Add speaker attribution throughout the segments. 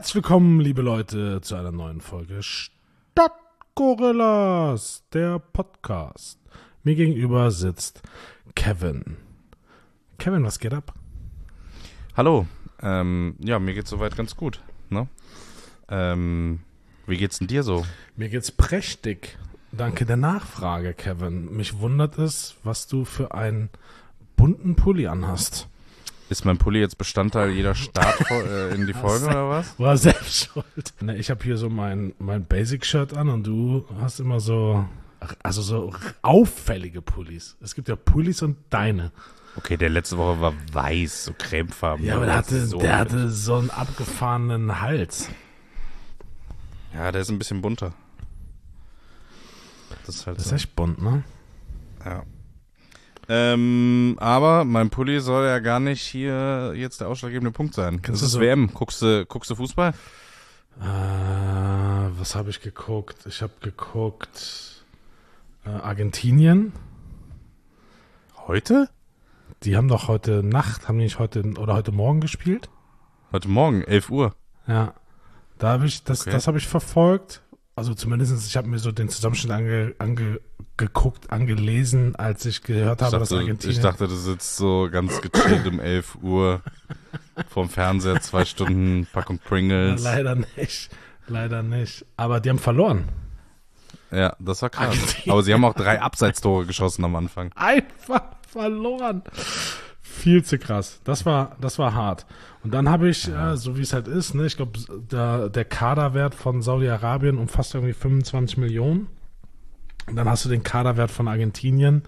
Speaker 1: Herzlich willkommen, liebe Leute, zu einer neuen Folge Stadtgorillas, der Podcast. Mir gegenüber sitzt Kevin. Kevin, was geht ab?
Speaker 2: Hallo, ja, mir geht's soweit ganz gut, ne? Wie geht's denn dir so?
Speaker 1: Mir geht's prächtig. Danke der Nachfrage, Kevin. Mich wundert es, was du für einen bunten Pulli anhast.
Speaker 2: Ist mein Pulli jetzt Bestandteil jeder Start in die Folge oder was?
Speaker 1: War selbst schuld. Ne, ich habe hier so mein Basic-Shirt an und du hast immer so auffällige Pullis. Es gibt ja Pullis und deine.
Speaker 2: Okay, der letzte Woche war weiß, so cremefarben.
Speaker 1: Ja, aber der hatte so einen abgefahrenen Hals.
Speaker 2: Ja, der ist ein bisschen bunter. Das ist halt
Speaker 1: Das ist
Speaker 2: so.
Speaker 1: echt bunt, ne?
Speaker 2: Ja. Aber mein Pulli soll ja gar nicht hier jetzt der ausschlaggebende Punkt sein.
Speaker 1: Kannst
Speaker 2: Das ist
Speaker 1: du so-
Speaker 2: WM. Guckst du Fußball?
Speaker 1: Was habe ich geguckt? Ich habe geguckt Argentinien.
Speaker 2: Heute?
Speaker 1: Die haben doch heute Nacht, haben die nicht heute oder heute Morgen gespielt?
Speaker 2: Heute Morgen, 11 Uhr.
Speaker 1: Ja. Da habe ich, das
Speaker 2: Okay.
Speaker 1: habe ich verfolgt. Also zumindest, ich habe mir so den Zusammenschnitt angelesen, als ich gehört habe, dass Argentinien...
Speaker 2: Ich dachte, du sitzt so ganz gechillt um 11 Uhr vorm Fernseher, 2 Stunden Packung Pringles.
Speaker 1: Leider nicht. Aber die haben verloren.
Speaker 2: Ja, das war krass.
Speaker 1: Argentinien.
Speaker 2: Aber sie haben auch 3 Abseitstore geschossen am Anfang.
Speaker 1: Einfach verloren. Viel zu krass. Das war hart. Und dann habe ich, so wie es halt ist, ne, ich glaube, der Kaderwert von Saudi-Arabien umfasst irgendwie 25 Millionen. Und dann hast du den Kaderwert von Argentinien,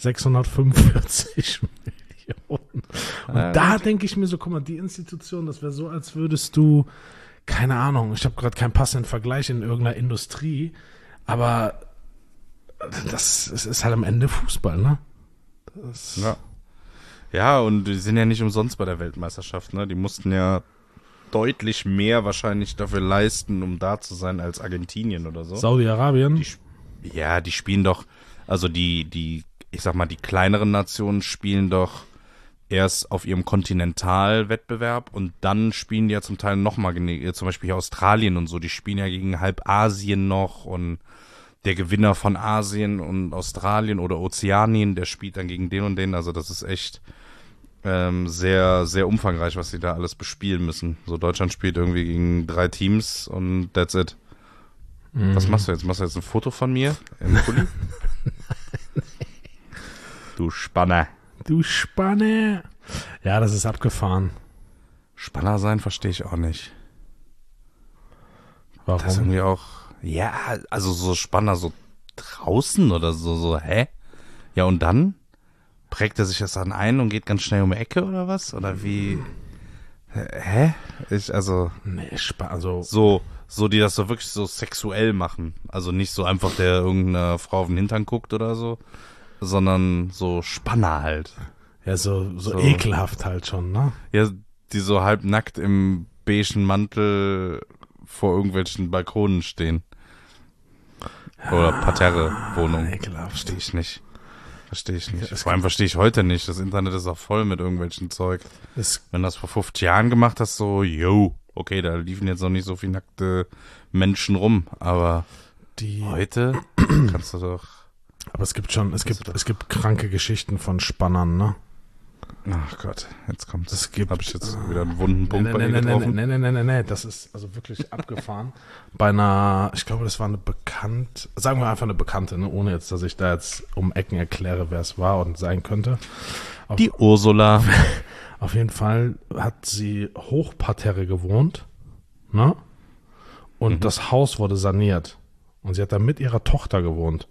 Speaker 1: 645 Millionen. Und da denke ich mir so, guck mal, die Institution, das wäre so, als würdest du, keine Ahnung, ich habe gerade keinen passenden Vergleich in irgendeiner Industrie, aber es ist halt am Ende Fußball, ne?
Speaker 2: Ja. Ja, und die sind ja nicht umsonst bei der Weltmeisterschaft, ne? Die mussten ja deutlich mehr wahrscheinlich dafür leisten, um da zu sein als Argentinien oder so.
Speaker 1: Saudi-Arabien.
Speaker 2: Ja, die spielen doch, also ich sag mal, die kleineren Nationen spielen doch erst auf ihrem Kontinentalwettbewerb und dann spielen die ja zum Teil nochmal, zum Beispiel hier Australien und so, die spielen ja gegen halb Asien noch und der Gewinner von Asien und Australien oder Ozeanien, der spielt dann gegen den und den, also das ist echt sehr, sehr umfangreich, was sie da alles bespielen müssen. So, Deutschland spielt irgendwie gegen 3 Teams und that's it. Was machst du jetzt? Machst du jetzt ein Foto von mir im Pulli? Du Spanner.
Speaker 1: Du Spanne. Ja, das ist abgefahren.
Speaker 2: Spanner sein verstehe ich auch nicht. Das ist
Speaker 1: Warum?
Speaker 2: irgendwie auch, ja, also so Spanner so draußen oder so, hä? Ja, und dann prägt er sich das dann ein und geht ganz schnell um die Ecke oder was? Oder wie? Hä?
Speaker 1: Nee, also
Speaker 2: So, die das so wirklich so sexuell machen. Also nicht so einfach, der irgendeiner Frau auf den Hintern guckt oder so, sondern so Spanner halt.
Speaker 1: ja, so ekelhaft halt schon, ne?
Speaker 2: Ja, die so halbnackt im beigen Mantel vor irgendwelchen Balkonen stehen. Oder Parterre-Wohnungen.
Speaker 1: ekelhaft.
Speaker 2: Verstehe ich nicht. Vor allem verstehe ich heute nicht. Das Internet ist auch voll mit irgendwelchen Zeug. Wenn du das vor 50 Jahren gemacht hast, so, yo, okay, da liefen jetzt noch nicht so viele nackte Menschen rum, aber heute kannst du doch...
Speaker 1: Aber es gibt kranke Geschichten von Spannern, ne?
Speaker 2: Ach Gott, jetzt kommt
Speaker 1: Es gibt-
Speaker 2: Hab ich jetzt wieder einen wunden Punkt bei dir getroffen?
Speaker 1: Nee, das ist also wirklich abgefahren. Bei einer, ich glaube, das war eine sagen wir einfach eine Bekannte, ne? Ohne jetzt, dass ich da jetzt um Ecken erkläre, wer es war und sein könnte.
Speaker 2: Die Ursula.
Speaker 1: Auf jeden Fall hat sie Hochparterre gewohnt, ne? Und das Haus wurde saniert. Und sie hat da mit ihrer Tochter gewohnt.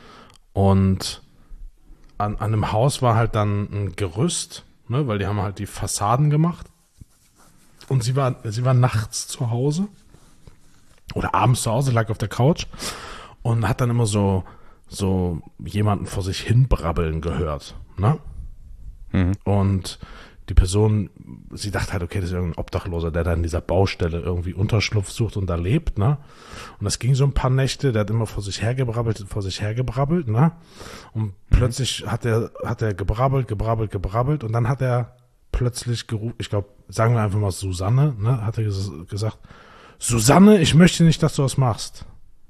Speaker 1: Und an einem Haus war halt dann ein Gerüst, ne? Weil die haben halt die Fassaden gemacht. Und sie war nachts zu Hause. Oder abends zu Hause, lag auf der Couch. Und hat dann immer so jemanden vor sich hin brabbeln gehört, ne? Und die Person, sie dachte halt, okay, das ist irgendein Obdachloser, der da in dieser Baustelle irgendwie Unterschlupf sucht und da lebt, ne? Und das ging so ein paar Nächte, der hat immer vor sich hergebrabbelt, ne? Und plötzlich hat er gebrabbelt und dann hat er plötzlich gerufen, ich glaube, sagen wir einfach mal Susanne, ne? Hat er gesagt, Susanne, ich möchte nicht, dass du das machst.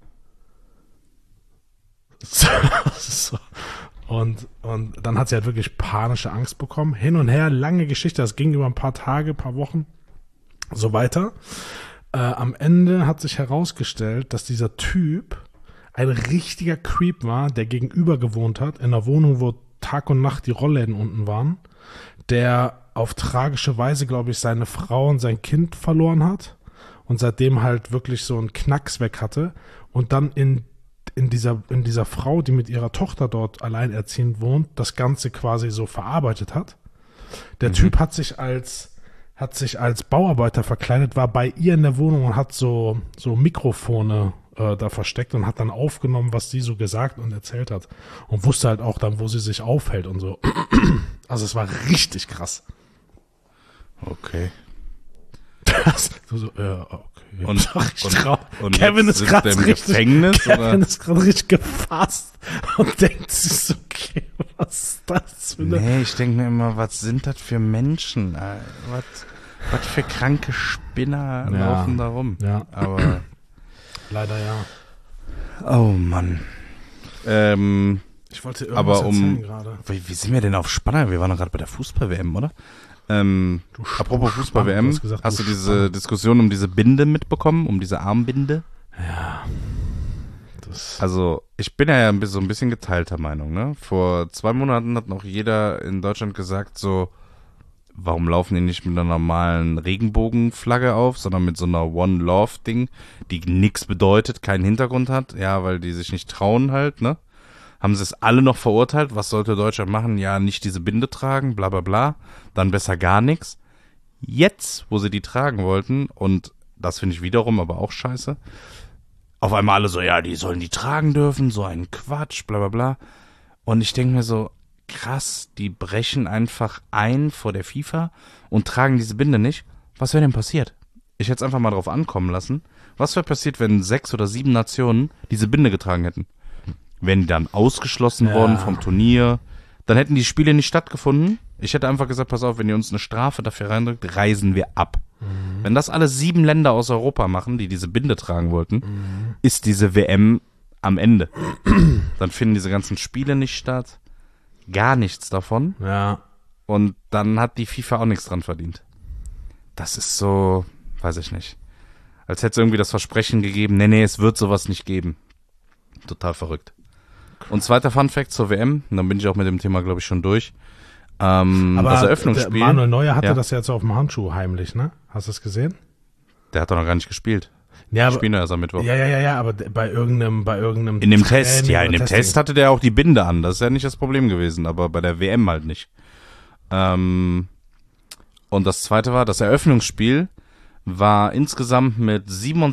Speaker 1: So. Und dann hat sie halt wirklich panische Angst bekommen. Hin und her, lange Geschichte, das ging über ein paar Tage, ein paar Wochen, so weiter. Am Ende hat sich herausgestellt, dass dieser Typ ein richtiger Creep war, der gegenüber gewohnt hat, in einer Wohnung, wo Tag und Nacht die Rollläden unten waren, der auf tragische Weise, glaube ich, seine Frau und sein Kind verloren hat und seitdem halt wirklich so einen Knacks weg hatte und dann in dieser Frau, die mit ihrer Tochter dort alleinerziehend wohnt, das Ganze quasi so verarbeitet hat. Der Typ hat sich als Bauarbeiter verkleidet, war bei ihr in der Wohnung und hat so Mikrofone da versteckt und hat dann aufgenommen, was sie so gesagt und erzählt hat. Und wusste halt auch dann, wo sie sich aufhält und so. Also es war richtig krass.
Speaker 2: Okay.
Speaker 1: Okay.
Speaker 2: Und
Speaker 1: Kevin
Speaker 2: jetzt
Speaker 1: ist gerade
Speaker 2: im
Speaker 1: richtig,
Speaker 2: Gefängnis,
Speaker 1: Kevin
Speaker 2: oder?
Speaker 1: ist gerade richtig gefasst und denkt sich so, okay, was ist das für eine...
Speaker 2: Nee, ich denke mir immer, was sind das für Menschen? Was für kranke Spinner laufen da rum?
Speaker 1: Ja.
Speaker 2: Aber
Speaker 1: Leider ja.
Speaker 2: oh Mann.
Speaker 1: Ich wollte irgendwas erzählen gerade.
Speaker 2: Wie sind wir denn auf Spanner? Wir waren doch gerade bei der Fußball-WM, oder? Apropos Fußball-WM, hast du diese Diskussion um diese Binde mitbekommen, um diese Armbinde?
Speaker 1: Ja.
Speaker 2: Also, ich bin ja so ein bisschen geteilter Meinung, ne? Vor 2 Monaten hat noch jeder in Deutschland gesagt so, warum laufen die nicht mit einer normalen Regenbogenflagge auf, sondern mit so einer One Love Ding, die nichts bedeutet, keinen Hintergrund hat, ja, weil die sich nicht trauen halt, ne? Haben sie es alle noch verurteilt, was sollte Deutschland machen? Ja, nicht diese Binde tragen, bla bla bla, dann besser gar nichts. Jetzt, wo sie die tragen wollten, und das finde ich wiederum aber auch scheiße, auf einmal alle so, ja, die sollen die tragen dürfen, so ein Quatsch, bla bla bla. Und ich denke mir so, krass, die brechen einfach ein vor der FIFA und tragen diese Binde nicht. Was wäre denn passiert? Ich hätte es einfach mal drauf ankommen lassen. Was wäre passiert, wenn 6 oder 7 Nationen diese Binde getragen hätten? Wären die dann ausgeschlossen worden vom Turnier? Dann hätten die Spiele nicht stattgefunden. Ich hätte einfach gesagt, pass auf, wenn ihr uns eine Strafe dafür reindrückt, reisen wir ab. Wenn das alle 7 Länder aus Europa machen, die diese Binde tragen wollten, ist diese WM am Ende. Dann finden diese ganzen Spiele nicht statt. Gar nichts davon.
Speaker 1: Ja.
Speaker 2: Und dann hat die FIFA auch nichts dran verdient. Das ist so, weiß ich nicht. Als hätte es irgendwie das Versprechen gegeben, nee, es wird sowas nicht geben. Total verrückt. Und zweiter Funfact zur WM, und dann bin ich auch mit dem Thema, glaube ich, schon durch.
Speaker 1: Aber
Speaker 2: das Eröffnungsspiel.
Speaker 1: Manuel Neuer hatte das jetzt auf dem Handschuh heimlich, ne? Hast du es gesehen?
Speaker 2: Der hat doch noch gar nicht gespielt.
Speaker 1: Ja, aber,
Speaker 2: Spielen erst am Mittwoch.
Speaker 1: ja, aber bei irgendeinem
Speaker 2: in dem Test,
Speaker 1: Training
Speaker 2: in dem
Speaker 1: oder
Speaker 2: Test hatte der auch die Binde an. Das ist ja nicht das Problem gewesen, aber bei der WM halt nicht. Und das zweite war, das Eröffnungsspiel war insgesamt mit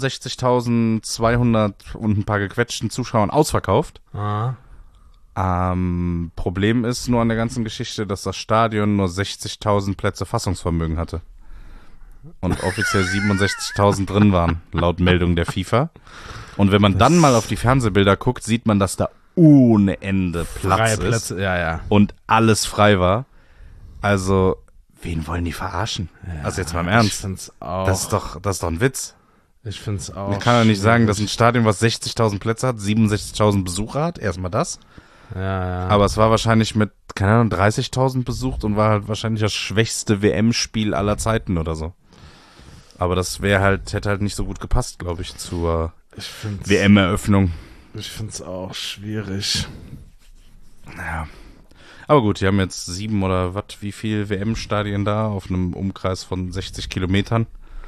Speaker 2: 67.200 und ein paar gequetschten Zuschauern ausverkauft.
Speaker 1: Ah.
Speaker 2: Problem ist nur an der ganzen Geschichte, dass das Stadion nur 60.000 Plätze Fassungsvermögen hatte. Und offiziell 67.000 drin waren, laut Meldung der FIFA. Und wenn man dann mal auf die Fernsehbilder guckt, sieht man, dass da ohne Ende Platz ist.
Speaker 1: Plätze, ja.
Speaker 2: Und alles frei war. Also, wen wollen die verarschen?
Speaker 1: Ja,
Speaker 2: also jetzt mal im Ernst.
Speaker 1: Ich find's auch.
Speaker 2: Das ist doch ein Witz.
Speaker 1: Ich find's auch.
Speaker 2: Ich kann ja nicht sagen, dass ein Stadion, was 60.000 Plätze hat, 67.000 Besucher hat. Erstmal das.
Speaker 1: Ja.
Speaker 2: Aber es war wahrscheinlich mit, keine Ahnung, 30.000 besucht und war halt wahrscheinlich das schwächste WM-Spiel aller Zeiten oder so. Aber das hätte halt nicht so gut gepasst, glaube ich, zur WM-Eröffnung.
Speaker 1: Ich find's auch schwierig.
Speaker 2: Ja. Aber gut, die haben jetzt 7 oder wie viel WM-Stadien da auf einem Umkreis von 60 Kilometern.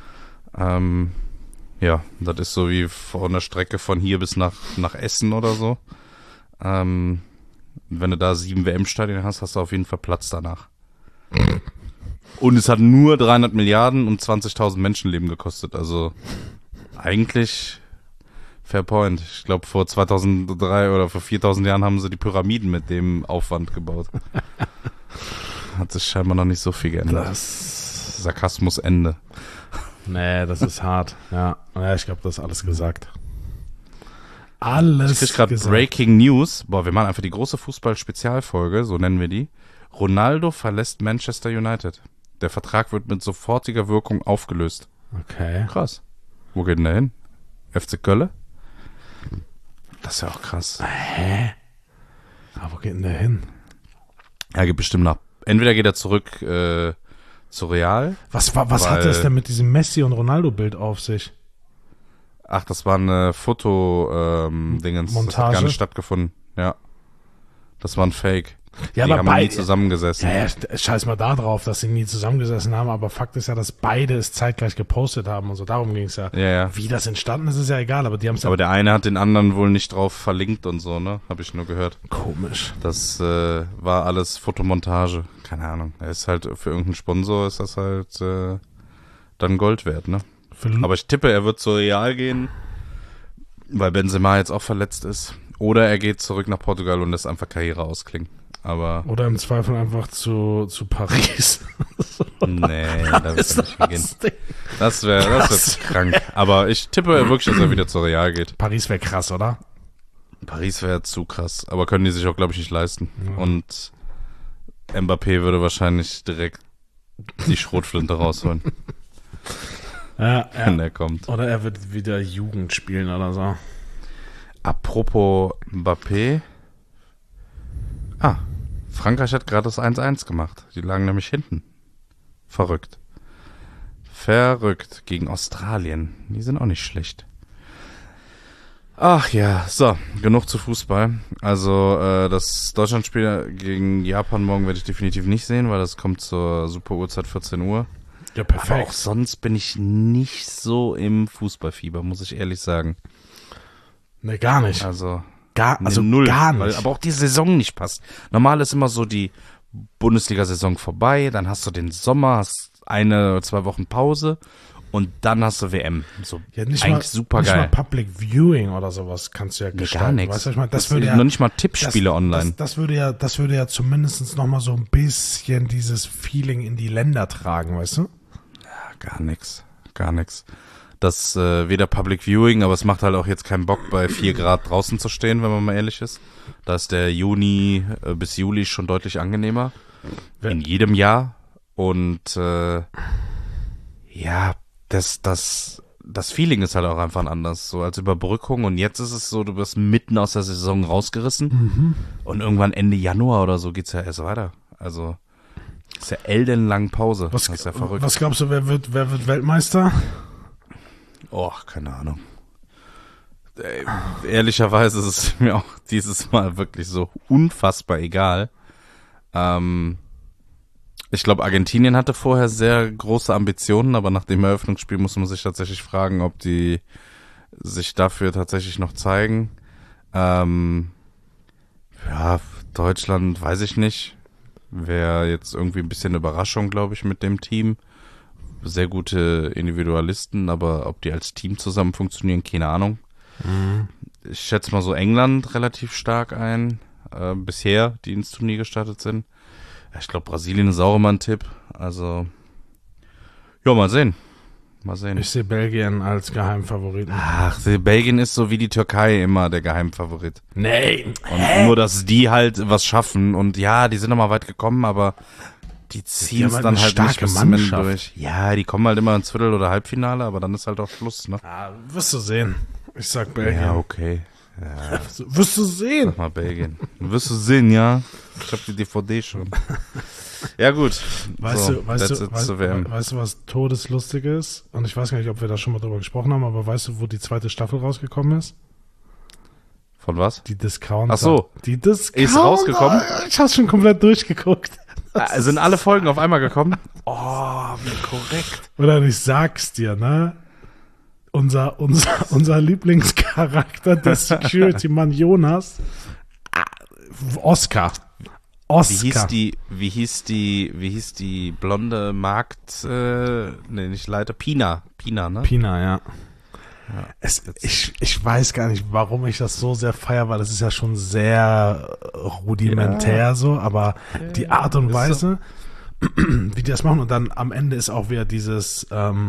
Speaker 2: Ja, das ist so wie von der Strecke von hier bis nach Essen oder so. Wenn du da 7 WM-Stadien hast, hast du auf jeden Fall Platz danach. Und es hat nur 300 Milliarden und 20.000 Menschenleben gekostet. Also eigentlich fair point. Ich glaube, vor 2003 oder vor 4.000 Jahren haben sie die Pyramiden mit dem Aufwand gebaut. Hat sich scheinbar noch nicht so viel geändert. Sarkasmus Ende.
Speaker 1: Nee, das ist hart. Ja, ich glaube, das ist alles gesagt. Alles
Speaker 2: Ich krieg gerade Breaking News. Boah, wir machen einfach die große Fußball-Spezialfolge, so nennen wir die. Ronaldo verlässt Manchester United. Der Vertrag wird mit sofortiger Wirkung aufgelöst.
Speaker 1: Okay.
Speaker 2: Krass. Wo geht denn der hin? FC Köln? Das ist ja auch krass.
Speaker 1: Hä? Aber wo geht denn der hin?
Speaker 2: Er geht bestimmt nach. Entweder geht er zurück zu Real.
Speaker 1: Was hatte es denn mit diesem Messi- und Ronaldo-Bild auf sich?
Speaker 2: Ach, das war eine Foto-Dingens. Das hat gar
Speaker 1: Montage?
Speaker 2: nicht stattgefunden. Ja. Das war ein Fake.
Speaker 1: Ja,
Speaker 2: die
Speaker 1: aber
Speaker 2: haben nie zusammengesessen.
Speaker 1: Ja, scheiß mal da drauf, dass sie nie zusammengesessen haben, aber Fakt ist ja, dass beide es zeitgleich gepostet haben und so. Darum ging es ja.
Speaker 2: Ja.
Speaker 1: Wie das entstanden ist, ist ja egal, aber die haben es ja.
Speaker 2: Aber der eine hat den anderen wohl nicht drauf verlinkt und so, ne? Habe ich nur gehört.
Speaker 1: Komisch.
Speaker 2: Das war alles Fotomontage. Keine Ahnung. Er ist halt für irgendeinen Sponsor ist das halt dann Gold wert, ne? Aber ich tippe, er wird zu Real gehen, weil Benzema jetzt auch verletzt ist. Oder er geht zurück nach Portugal und lässt einfach Karriere ausklingen. Aber
Speaker 1: Oder im Zweifel einfach zu Paris.
Speaker 2: nee, da wird er nicht hingehen. Das wäre krank. Aber ich tippe wirklich, dass er wieder zu Real geht.
Speaker 1: Paris wäre krass, oder?
Speaker 2: Paris wäre zu krass. Aber können die sich auch, glaube ich, nicht leisten.
Speaker 1: Ja.
Speaker 2: Und Mbappé würde wahrscheinlich direkt die Schrotflinte rausholen, wenn er kommt.
Speaker 1: Oder er wird wieder Jugend spielen oder so.
Speaker 2: Apropos Mbappé. Frankreich hat gerade das 1-1 gemacht. Die lagen nämlich hinten. Verrückt gegen Australien. Die sind auch nicht schlecht. Ach ja, so, genug zu Fußball. Also das Deutschlandspiel gegen Japan morgen werde ich definitiv nicht sehen, weil das kommt zur super Uhrzeit 14 Uhr.
Speaker 1: Ja, perfekt.
Speaker 2: Aber auch sonst bin ich nicht so im Fußballfieber, muss ich ehrlich sagen.
Speaker 1: Nee, gar nicht.
Speaker 2: Also
Speaker 1: null. Gar nicht.
Speaker 2: Weil aber auch die Saison nicht passt. Normal ist immer so die Bundesliga-Saison vorbei, dann hast du den Sommer, hast 1 oder 2 Wochen Pause und dann hast du WM. So
Speaker 1: Ja, nicht
Speaker 2: eigentlich
Speaker 1: mal,
Speaker 2: super
Speaker 1: nicht
Speaker 2: geil.
Speaker 1: mal Public Viewing oder sowas kannst du ja gestalten.
Speaker 2: Gar nichts.
Speaker 1: Weißt du, was ich meine?
Speaker 2: Das würde ja, noch nicht mal Tippspiele online.
Speaker 1: Das würde ja zumindest noch mal so ein bisschen dieses Feeling in die Länder tragen, weißt du?
Speaker 2: Gar nichts. Das weder Public Viewing, aber es macht halt auch jetzt keinen Bock, bei 4 Grad draußen zu stehen, wenn man mal ehrlich ist. Da ist der Juni bis Juli schon deutlich angenehmer. In jedem Jahr. Und das Feeling ist halt auch einfach anders, so als Überbrückung. Und jetzt ist es so, du wirst mitten aus der Saison rausgerissen. Und irgendwann Ende Januar oder so geht's ja erst weiter. Also ist ja ellenlang Pause. Das ist ja verrückt.
Speaker 1: Was glaubst du, wer wird Weltmeister?
Speaker 2: Oh, keine Ahnung. Ehrlicherweise ist es mir auch dieses Mal wirklich so unfassbar egal. Ich glaube, Argentinien hatte vorher sehr große Ambitionen, aber nach dem Eröffnungsspiel muss man sich tatsächlich fragen, ob die sich dafür tatsächlich noch zeigen. Deutschland weiß ich nicht. Wäre jetzt irgendwie ein bisschen Überraschung, glaube ich, mit dem Team. Sehr gute Individualisten, aber ob die als Team zusammen funktionieren, keine Ahnung. Ich schätze mal so England relativ stark ein, bisher, die ins Turnier gestartet sind. Ja, ich glaube, Brasilien ist auch immer ein Tipp. Also, ja, mal sehen.
Speaker 1: Ich sehe Belgien als Geheimfavoriten.
Speaker 2: Ach, Belgien ist so wie die Türkei immer der Geheimfavorit.
Speaker 1: Nee.
Speaker 2: Und nur, dass die halt was schaffen. Und ja, die sind noch mal weit gekommen, aber die ziehen es dann halt nicht bis zum Ende durch. Ja, die kommen halt immer ins Viertel- oder Halbfinale, aber dann ist halt auch Schluss, ne?
Speaker 1: Ja, wirst du sehen. Ich sag Belgien.
Speaker 2: Ja, okay. Ja.
Speaker 1: Wirst du sehen.
Speaker 2: Sag mal Belgien. Wirst du sehen, ja? Ich hab die DVD schon. Ja, gut.
Speaker 1: Weißt du,
Speaker 2: WM.
Speaker 1: was todeslustig ist? Und ich weiß gar nicht, ob wir da schon mal drüber gesprochen haben, aber weißt du, wo die zweite Staffel rausgekommen ist?
Speaker 2: Von was?
Speaker 1: Die Discounter.
Speaker 2: Ach so.
Speaker 1: Die Discounter.
Speaker 2: Ist rausgekommen?
Speaker 1: Ich hab's schon komplett durchgeguckt.
Speaker 2: Sind alle Folgen auf einmal gekommen? Oh, wie korrekt.
Speaker 1: Oder ich sag's dir, ne? Unser Lieblingscharakter, der Security-Mann Jonas, Oscar.
Speaker 2: Wie hieß die blonde Markt, nicht Leiter, Pina, ne?
Speaker 1: Pina, ja. Ich weiß gar nicht, warum ich das so sehr feiere, weil es ist ja schon sehr rudimentär so, aber die Art und Weise, wie die das machen und dann am Ende ist auch wieder dieses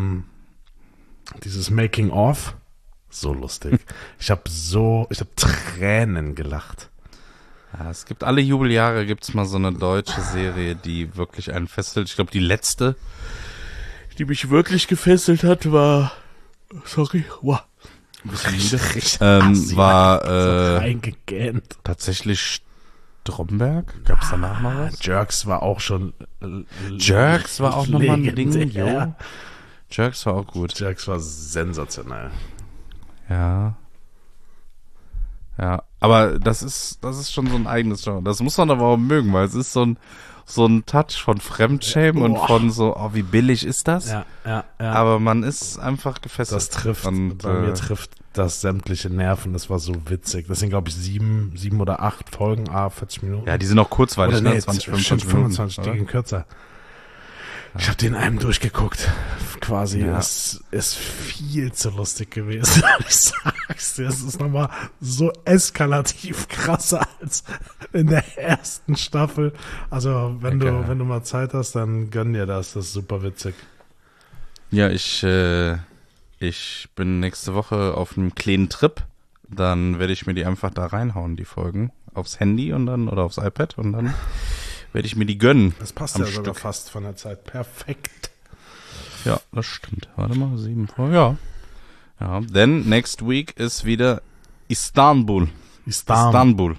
Speaker 1: Making-of, so lustig. Ich habe Tränen gelacht.
Speaker 2: Ja, es gibt alle Jubeljahre gibt's mal so eine deutsche Serie, die wirklich einen fesselt. Ich glaube, die letzte, die mich wirklich gefesselt hat, war
Speaker 1: Sorry. Wow.
Speaker 2: ein bisschen müde.
Speaker 1: War reingegähnt.
Speaker 2: Tatsächlich Stromberg. Gab es danach noch was?
Speaker 1: Jerks war auch schon
Speaker 2: Jerks war auch nochmal ein Ding,
Speaker 1: legendär.
Speaker 2: jo. Jerks war auch gut.
Speaker 1: Jerks war sensationell.
Speaker 2: Ja. Ja, aber das ist schon so ein eigenes Genre. Das muss man aber auch mögen, weil es ist so ein Touch von Fremdschämen und von so, oh, wie billig ist das?
Speaker 1: Ja.
Speaker 2: Aber man ist einfach gefesselt.
Speaker 1: Das trifft,
Speaker 2: und,
Speaker 1: bei mir trifft das sämtliche Nerven. Das war so witzig. Das sind, glaube ich, 7 oder 8 Folgen, 40 Minuten.
Speaker 2: Ja, die sind auch kurzweilig,
Speaker 1: oder
Speaker 2: ne?
Speaker 1: nee,
Speaker 2: 20,
Speaker 1: 25
Speaker 2: 25
Speaker 1: die
Speaker 2: Minuten.
Speaker 1: gehen kürzer. Ich habe den einem durchgeguckt. Quasi.
Speaker 2: Ja.
Speaker 1: Es ist viel zu lustig gewesen. Ich sag's dir, es ist nochmal so eskalativ krasser als in der ersten Staffel. Also, wenn du mal Zeit hast, dann gönn dir das. Das ist super witzig.
Speaker 2: Ja, ich bin nächste Woche auf einem kleinen Trip. Dann werde ich mir die einfach da reinhauen, die Folgen. Aufs Handy und dann, oder aufs iPad und dann werde ich mir die gönnen.
Speaker 1: Das passt
Speaker 2: am
Speaker 1: ja sogar
Speaker 2: Stück.
Speaker 1: fast von der Zeit. Perfekt.
Speaker 2: Ja, das stimmt. Warte mal, 7 Folgen. Ja. Ja, denn next week ist wieder Istanbul. Istanbul.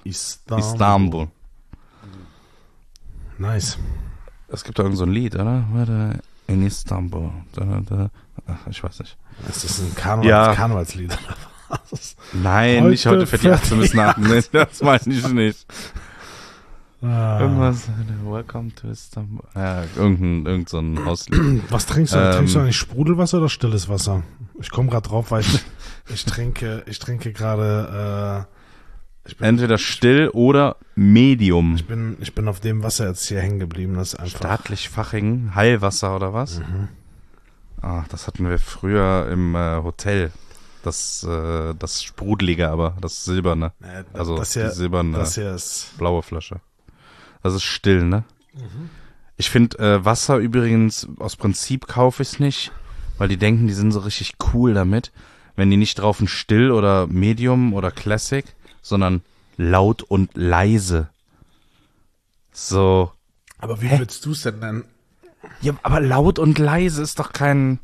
Speaker 1: Nice.
Speaker 2: Es gibt da irgend so ein Lied, oder? Warte, in Istanbul. Ach, ich weiß nicht.
Speaker 1: Ist das ein Karnevalslied?
Speaker 2: Nein, nicht heute für die 18 bis nach. Nee, das meine ich nicht. Irgendwas. Welcome to Istanbul. Ja, irgend so ein Hauslied.
Speaker 1: Was trinkst du? Trinkst du eigentlich Sprudelwasser oder stilles Wasser? Ich komme gerade drauf, weil ich trinke gerade.
Speaker 2: Entweder still oder Medium.
Speaker 1: Ich bin auf dem Wasser jetzt hier hängen geblieben. Das ist einfach.
Speaker 2: Staatlich Faching, Heilwasser oder was?
Speaker 1: Mhm.
Speaker 2: Ach, das hatten wir früher im Hotel. Das Sprudelige, aber das Silberne. Also
Speaker 1: das hier,
Speaker 2: die silberne,
Speaker 1: das hier ist
Speaker 2: blaue Flasche. Das ist still, ne? Mhm. Ich finde Wasser übrigens, aus Prinzip kaufe ich es nicht, weil die denken, die sind so richtig cool damit, wenn die nicht drauf ein Still oder Medium oder Classic, sondern laut und leise. So.
Speaker 1: Aber wie würdest du es denn nennen?
Speaker 2: Ja, aber laut und leise ist doch kein...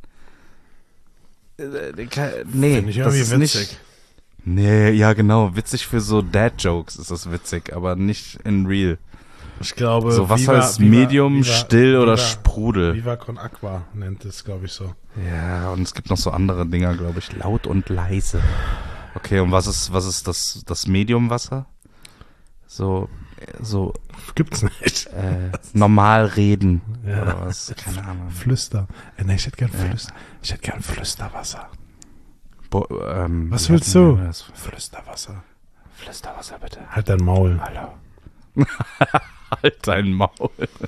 Speaker 2: nee,
Speaker 1: Finde ich
Speaker 2: das
Speaker 1: irgendwie
Speaker 2: ist
Speaker 1: witzig.
Speaker 2: nicht... Nee, ja genau, witzig für so Dad-Jokes ist das witzig, aber nicht in real.
Speaker 1: Ich glaube,
Speaker 2: So, Wasser ist Medium, still oder Sprudel.
Speaker 1: Viva con Aqua nennt es, glaube ich, so.
Speaker 2: Ja, und es gibt noch so andere Dinger, glaube ich, laut und leise. Okay, und was ist das Medium-Wasser? So
Speaker 1: Gibt's nicht.
Speaker 2: normal reden
Speaker 1: Ja.
Speaker 2: oder was? Keine Ahnung.
Speaker 1: Flüster. Nee, ich hätte gern Flüsterwasser. Was
Speaker 2: wie
Speaker 1: willst
Speaker 2: hatten
Speaker 1: du?
Speaker 2: wir das?
Speaker 1: Flüsterwasser.
Speaker 2: Flüsterwasser, bitte.
Speaker 1: Halt dein Maul.
Speaker 2: Hallo. Halt dein Maul.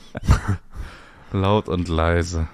Speaker 2: Laut und leise.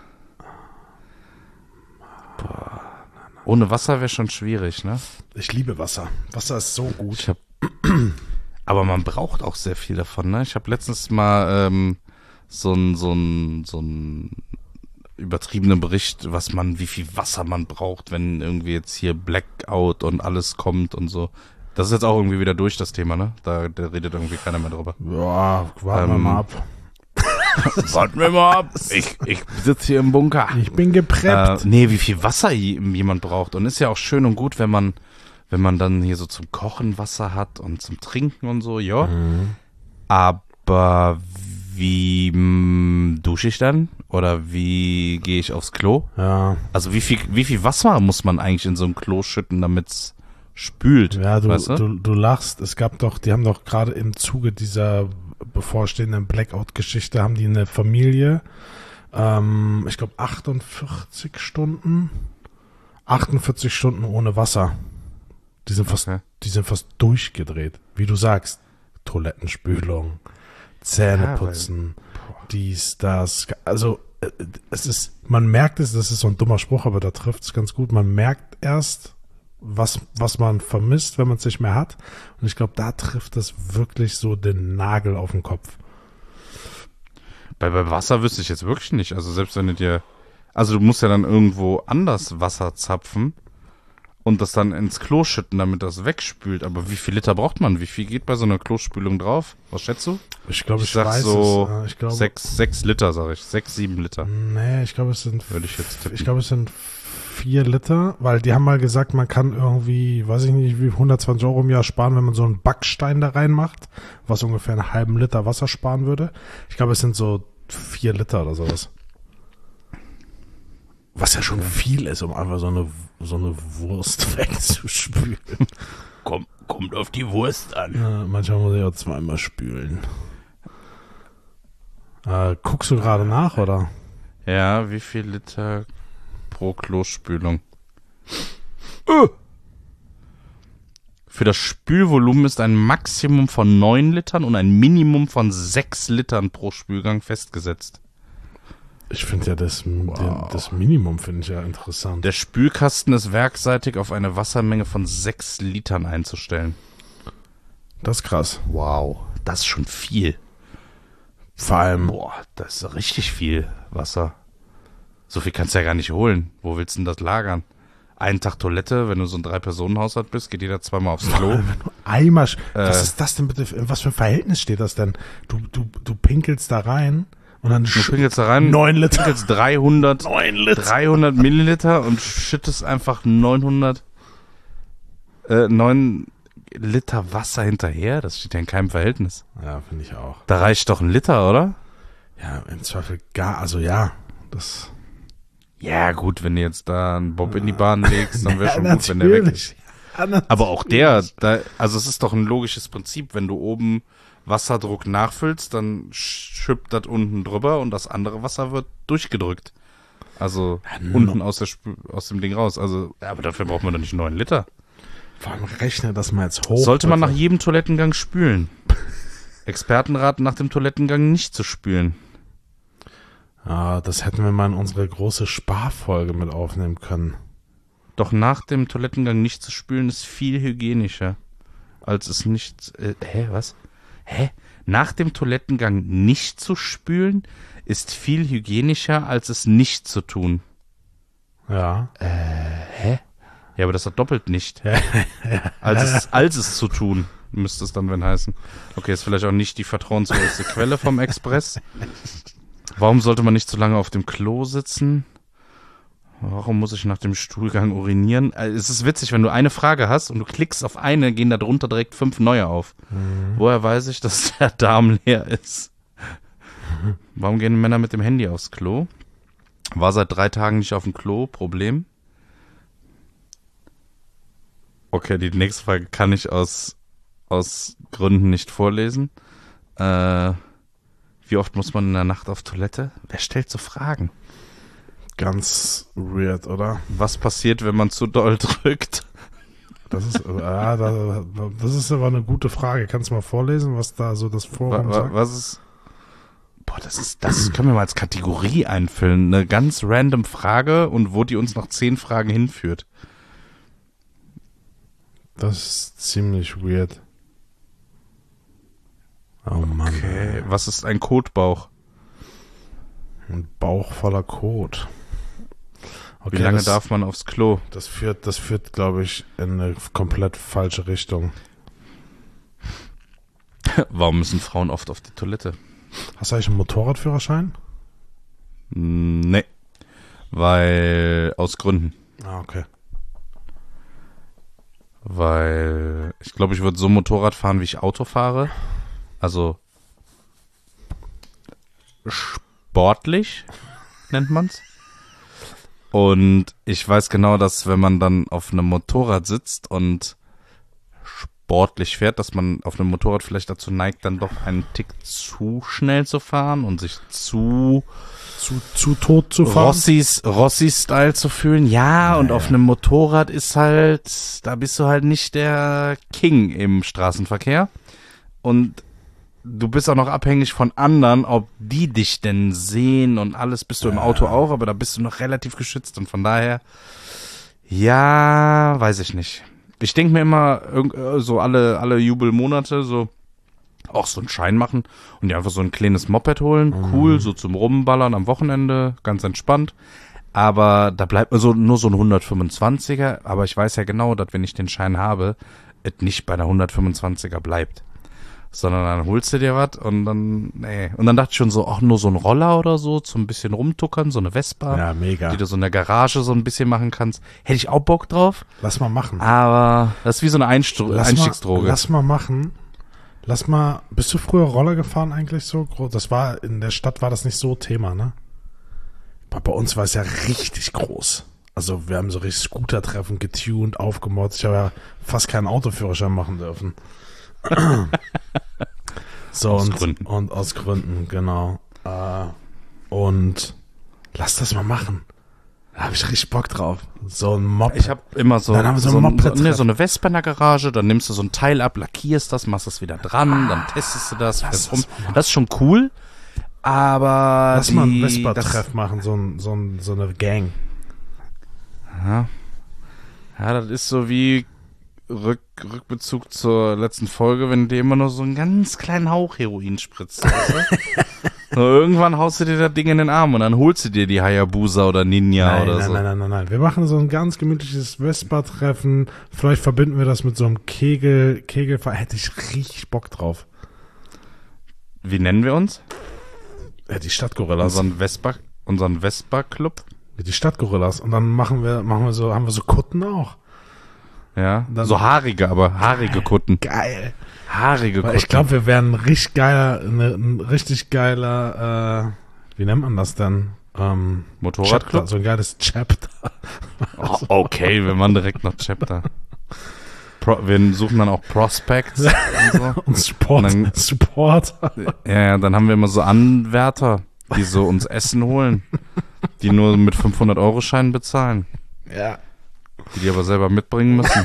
Speaker 2: Boah. Ohne Wasser wäre schon schwierig, ne?
Speaker 1: Ich liebe Wasser. Wasser ist so gut.
Speaker 2: Aber man braucht auch sehr viel davon, ne? Ich habe letztens mal so ein übertriebenen Bericht, wie viel Wasser man braucht, wenn irgendwie jetzt hier Blackout und alles kommt und so. Das ist jetzt auch irgendwie wieder durch, das Thema, ne? Da redet irgendwie keiner mehr drüber.
Speaker 1: Ja, warten wir mal ab.
Speaker 2: Warten wir mal ab. Ich sitze hier im Bunker.
Speaker 1: Ich bin gepreppt.
Speaker 2: Nee, wie viel Wasser jemand braucht. Und ist ja auch schön und gut, wenn man dann hier so zum Kochen Wasser hat und zum Trinken und so, ja.
Speaker 1: Mhm.
Speaker 2: Aber wie dusche ich dann? Oder wie gehe ich aufs Klo?
Speaker 1: Ja.
Speaker 2: Also wie viel Wasser muss man eigentlich in so ein Klo schütten, damit's spült?
Speaker 1: Ja,
Speaker 2: weißt du?
Speaker 1: du lachst. Die haben doch gerade im Zuge dieser bevorstehenden Blackout-Geschichte, haben die eine Familie, ich glaube 48 Stunden ohne Wasser. Die sind fast durchgedreht. Wie du sagst, Toilettenspülung, Zähneputzen, dies, das. Also man merkt es, das ist so ein dummer Spruch, aber da trifft es ganz gut. Man merkt erst, was man vermisst, wenn man es nicht mehr hat. Und ich glaube, da trifft es wirklich so den Nagel auf den Kopf.
Speaker 2: Bei Wasser wüsste ich jetzt wirklich nicht. Also selbst wenn du musst ja dann irgendwo anders Wasser zapfen und das dann ins Klo schütten, damit das wegspült. Aber wie viel Liter braucht man? Wie viel geht bei so einer Klospülung drauf? Was schätzt du?
Speaker 1: Ich glaube, ich
Speaker 2: sag
Speaker 1: weiß
Speaker 2: so
Speaker 1: es. Ich glaube,
Speaker 2: 6 Liter, sage ich. 6, 7 Liter.
Speaker 1: nee, ich glaube, es sind
Speaker 2: Würde ich jetzt tippen.
Speaker 1: Ich glaube, es sind 4 Liter, weil die haben mal gesagt, man kann irgendwie, weiß ich nicht, wie 120 € im Jahr sparen, wenn man so einen Backstein da reinmacht, was ungefähr einen halben Liter Wasser sparen würde. Ich glaube, es sind so 4 Liter oder sowas. Was ja schon viel ist, um einfach so eine Wurst wegzuspülen.
Speaker 2: Kommt auf die Wurst an.
Speaker 1: Ja, manchmal muss ich auch zweimal spülen. Guckst du gerade nach, oder?
Speaker 2: Ja, wie viel Liter pro Klospülung? Für das Spülvolumen ist ein Maximum von 9 Litern und ein Minimum von 6 Litern pro Spülgang festgesetzt.
Speaker 1: Ich finde ja das Minimum finde ich ja interessant.
Speaker 2: Der Spülkasten ist werkseitig auf eine Wassermenge von 6 Litern einzustellen.
Speaker 1: Das ist krass.
Speaker 2: Wow, das ist schon viel.
Speaker 1: Vor allem,
Speaker 2: Boah, das ist richtig viel Wasser. So viel kannst du ja gar nicht holen. Wo willst du denn das lagern? Einen Tag Toilette, wenn du so ein 3-Personen-Haushalt bist, geht jeder zweimal aufs Klo.
Speaker 1: einmal, was ist das denn bitte, was für ein Verhältnis steht das denn? Du pinkelst da rein und dann
Speaker 2: Du pinkelst da rein,
Speaker 1: 9 Liter.
Speaker 2: pinkelst 300 Milliliter und schüttest einfach 9 Liter Wasser hinterher. Das steht ja in keinem Verhältnis.
Speaker 1: Ja, finde ich auch.
Speaker 2: Da reicht doch ein Liter, oder?
Speaker 1: Ja, im Zweifel also ja, das.
Speaker 2: Ja, gut, wenn du jetzt da einen Bob in die Bahn legst, dann wäre
Speaker 1: Ja,
Speaker 2: schon gut, wenn der weg ist.
Speaker 1: Ja,
Speaker 2: Aber auch also es ist doch ein logisches Prinzip, wenn du oben Wasserdruck nachfüllst, dann schüppt das unten drüber und das andere Wasser wird durchgedrückt. Also unten aus dem Ding raus. Also, ja, aber dafür braucht man doch nicht 9 Liter.
Speaker 1: Vor allem rechne das mal jetzt hoch.
Speaker 2: Sollte man
Speaker 1: bitte.
Speaker 2: nach jedem Toilettengang spülen. Experten raten nach dem Toilettengang nicht zu spülen.
Speaker 1: Ah, das hätten wir mal in unsere große Sparfolge mit aufnehmen können.
Speaker 2: Doch nach dem Toilettengang nicht zu spülen ist viel hygienischer, als es nicht... was? Nach dem Toilettengang nicht zu spülen ist viel hygienischer, als es nicht zu tun.
Speaker 1: Ja.
Speaker 2: Ja, aber das hat doppelt nicht. Als es zu tun, müsste es dann wenn heißen. Okay, ist vielleicht auch nicht die vertrauenswürdigste Quelle vom Express. Warum sollte man nicht so lange auf dem Klo sitzen? Warum muss ich nach dem Stuhlgang urinieren? Es ist witzig, wenn du eine Frage hast und du klickst auf eine, gehen da drunter direkt 5 neue auf. Woher weiß ich, dass der Darm leer ist? Warum gehen Männer mit dem Handy aufs Klo? War seit 3 Tagen nicht auf dem Klo, Problem? Okay, die nächste Frage kann ich aus Gründen nicht vorlesen. Wie oft muss man in der Nacht auf Toilette? Wer stellt so Fragen?
Speaker 1: Ganz weird, oder?
Speaker 2: Was passiert, wenn man zu doll drückt?
Speaker 1: Das ist aber eine gute Frage. Kannst du mal vorlesen, was da so das Forum sagt?
Speaker 2: Was ist... Boah, das können wir mal als Kategorie einfüllen. Eine ganz random Frage und wo die uns noch 10 Fragen hinführt.
Speaker 1: Das ist ziemlich weird. Oh Mann.
Speaker 2: Okay, was ist ein Kotbauch?
Speaker 1: Ein Bauch voller Kot. Okay,
Speaker 2: Wie lange darf man aufs Klo?
Speaker 1: Das führt, glaube ich, in eine komplett falsche Richtung.
Speaker 2: Warum müssen Frauen oft auf die Toilette?
Speaker 1: Hast du eigentlich einen Motorradführerschein?
Speaker 2: Nee, weil aus Gründen.
Speaker 1: Ah, okay.
Speaker 2: Weil ich glaube, ich würde so Motorrad fahren, wie ich Auto fahre. Also sportlich nennt man's. Und ich weiß genau, dass wenn man dann auf einem Motorrad sitzt und sportlich fährt, dass man auf einem Motorrad vielleicht dazu neigt, dann doch einen Tick zu schnell zu fahren und sich zu
Speaker 1: tot zu fahren.
Speaker 2: Rossi-Style zu fühlen. Ja, und auf einem Motorrad ist halt, da bist du halt nicht der King im Straßenverkehr. Und du bist auch noch abhängig von anderen, ob die dich denn sehen und alles. Bist du im Auto auch, aber da bist du noch relativ geschützt. Und von daher, ja, weiß ich nicht. Ich denke mir immer, so alle Jubelmonate so auch so einen Schein machen und dir einfach so ein kleines Moped holen. Cool, so zum Rumballern am Wochenende, ganz entspannt. Aber da bleibt also nur so ein 125er. Aber ich weiß ja genau, dass wenn ich den Schein habe, es nicht bei der 125er bleibt. Sondern dann holst du dir was und dann, nee. Und dann dachte ich schon so, ach, nur so ein Roller oder so, zum bisschen rumtuckern, so eine Vespa.
Speaker 1: Ja, mega.
Speaker 2: Die du so in der Garage so ein bisschen machen kannst. Hätte ich auch Bock drauf.
Speaker 1: Lass mal machen.
Speaker 2: Aber das ist wie so eine Einstiegsdroge.
Speaker 1: Lass mal machen. Bist du früher Roller gefahren eigentlich so? Das war, in der Stadt war das nicht so Thema, ne? Aber bei uns war es ja richtig groß. Also wir haben so richtig Scooter-Treffen getuned, aufgemotzt. Ich habe ja fast keinen Autoführerschein machen dürfen. So,
Speaker 2: aus Gründen.
Speaker 1: Und aus Gründen, genau. Und lass das mal machen. Da habe ich richtig Bock drauf. So ein Moped.
Speaker 2: Ich habe immer so,
Speaker 1: Dann haben wir so ein Moped.
Speaker 2: so eine Vespa in der Garage, dann nimmst du so ein Teil ab, lackierst das, machst das wieder dran, dann testest du das, fährst rum. Das ist schon cool, aber
Speaker 1: lass mal ein Vespa-Treff machen, so eine Gang.
Speaker 2: Ja, das ist so wie Rückbezug zur letzten Folge, wenn du dir immer nur so einen ganz kleinen Hauch Heroin spritzt. Weißt du? So, irgendwann haust du dir das Ding in den Arm und dann holst du dir die Hayabusa oder Ninja oder so.
Speaker 1: Nein. Wir machen so ein ganz gemütliches Vespa-Treffen. Vielleicht verbinden wir das mit so einem Kegelfahrer. Hätte ich richtig Bock drauf.
Speaker 2: Wie nennen wir uns?
Speaker 1: Ja, die Stadtgorillas.
Speaker 2: Unseren Vespa-Club.
Speaker 1: Die Stadtgorillas. Und dann haben wir so Kutten auch.
Speaker 2: Ja,
Speaker 1: dann,
Speaker 2: so haarige Kutten.
Speaker 1: Geil.
Speaker 2: Haarige Kutten.
Speaker 1: Ich glaube, wir wären ein richtig geiler, wie nennt man das denn?
Speaker 2: Motorradclub?
Speaker 1: So ein geiles Chapter.
Speaker 2: Oh, okay, wir machen direkt noch Chapter. Wir suchen dann auch Prospects und so.
Speaker 1: Und Support.
Speaker 2: Ja, dann haben wir immer so Anwärter, die so uns Essen holen, die nur mit 500-Euro-Scheinen bezahlen.
Speaker 1: Ja.
Speaker 2: Die aber selber mitbringen müssen.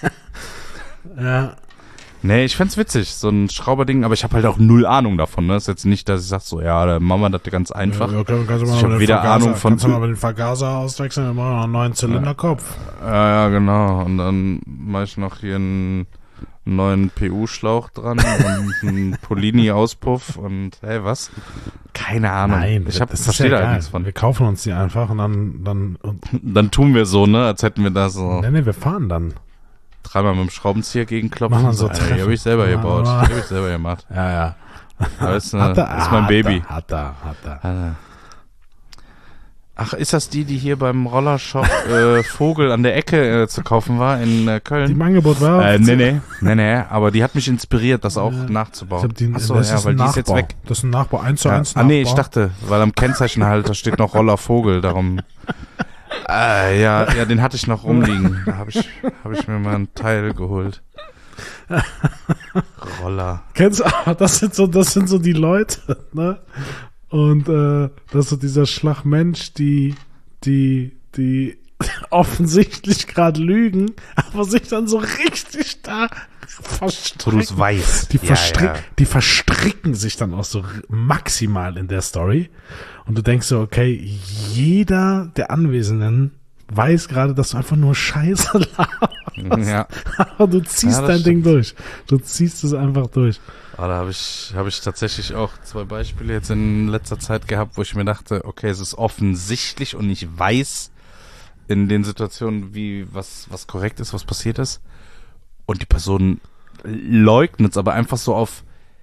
Speaker 1: Ja.
Speaker 2: Nee, ich fänd's witzig, so ein Schrauberding, aber ich habe halt auch null Ahnung davon, ne? Ist jetzt nicht, dass ich sag so, ja, da machen wir das ganz einfach.
Speaker 1: Ja,
Speaker 2: ich habe weder Ahnung von...
Speaker 1: Kannst du mal den Vergaser auswechseln, dann machen wir noch einen neuen Zylinderkopf.
Speaker 2: Ja, genau. Und dann mache ich noch hier einen neuen PU-Schlauch dran und einen Polini-Auspuff und hey, was? Keine Ahnung.
Speaker 1: Nein,
Speaker 2: ich verstehe da nichts von.
Speaker 1: Wir kaufen uns die einfach und
Speaker 2: dann tun wir so, ne, als hätten wir da so...
Speaker 1: Nee, wir fahren dann.
Speaker 2: Dreimal mit dem Schraubenzieher gegenklopfen.
Speaker 1: Machen so
Speaker 2: die habe ich selber gebaut. Die habe ich selber gemacht.
Speaker 1: Ja.
Speaker 2: Das ist mein Baby.
Speaker 1: Hat er.
Speaker 2: Ach, ist das die hier beim Rollershop Vogel an der Ecke zu kaufen war in Köln?
Speaker 1: Die im Angebot war?
Speaker 2: Nee, aber die hat mich inspiriert, das auch nachzubauen.
Speaker 1: Achso, ja, weil die ist jetzt weg. Das ist ein Nachbau, 1:1 Nachbau.
Speaker 2: Nee, ich dachte, weil am Kennzeichenhalter steht noch Roller Vogel, darum... ja, den hatte ich noch rumliegen. Da habe ich mir mal ein Teil geholt. Roller.
Speaker 1: Kennst du, das sind so die Leute, ne? Und das ist so dieser Schlagmensch, die offensichtlich gerade lügen, aber sich dann so richtig da verstricken.
Speaker 2: Weiß.
Speaker 1: Die verstricken sich dann auch so maximal in der Story. Und du denkst so, okay, jeder der Anwesenden weiß gerade, dass du einfach nur Scheiße laberst.
Speaker 2: Ja.
Speaker 1: Aber du ziehst dein Ding durch. Du ziehst es einfach durch.
Speaker 2: Da habe ich tatsächlich auch 2 Beispiele jetzt in letzter Zeit gehabt, wo ich mir dachte, okay, es ist offensichtlich und ich weiß in den Situationen, was korrekt ist, was passiert ist. Und die Person leugnet es aber einfach so auf,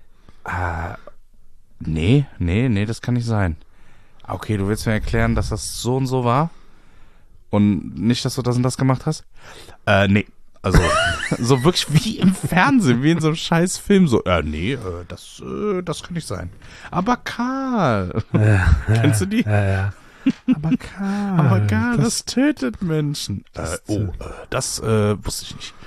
Speaker 2: nee, das kann nicht sein. Okay, du willst mir erklären, dass das so und so war? Und nicht, dass du das und das gemacht hast? Nee. Also, so wirklich wie im Fernsehen, wie in so einem scheiß Film. So, nee, das kann nicht sein. Aber Karl. Kennst du die?
Speaker 1: Ja. Aber Karl,
Speaker 2: das tötet Menschen. Das wusste ich nicht.